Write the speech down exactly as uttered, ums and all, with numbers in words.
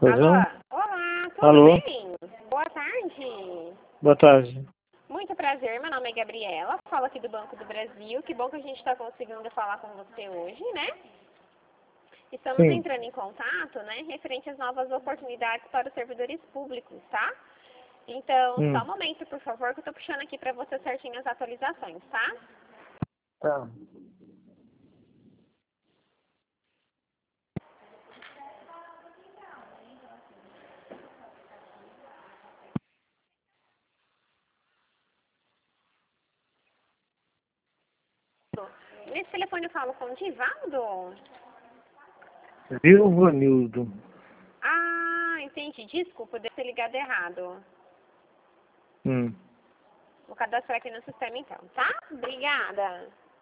Pois Alô? não? Olá, tudo Alô? bem? Boa tarde. Boa tarde. Muito prazer, meu nome é Gabriela, falo aqui do Banco do Brasil. Que bom que a gente está conseguindo falar com você hoje, né? Estamos Sim. entrando em contato, né, referente às novas oportunidades para os servidores públicos, tá? Então, Hum. só um momento, por favor, que eu estou puxando aqui para você certinho as atualizações, tá? Tá. Nesse telefone eu falo com o Divaldo? Vilvanildo. Ah, entendi. Desculpa, devo ter ligado errado. Hum. Vou cadastrar aqui no sistema então, tá? Obrigada.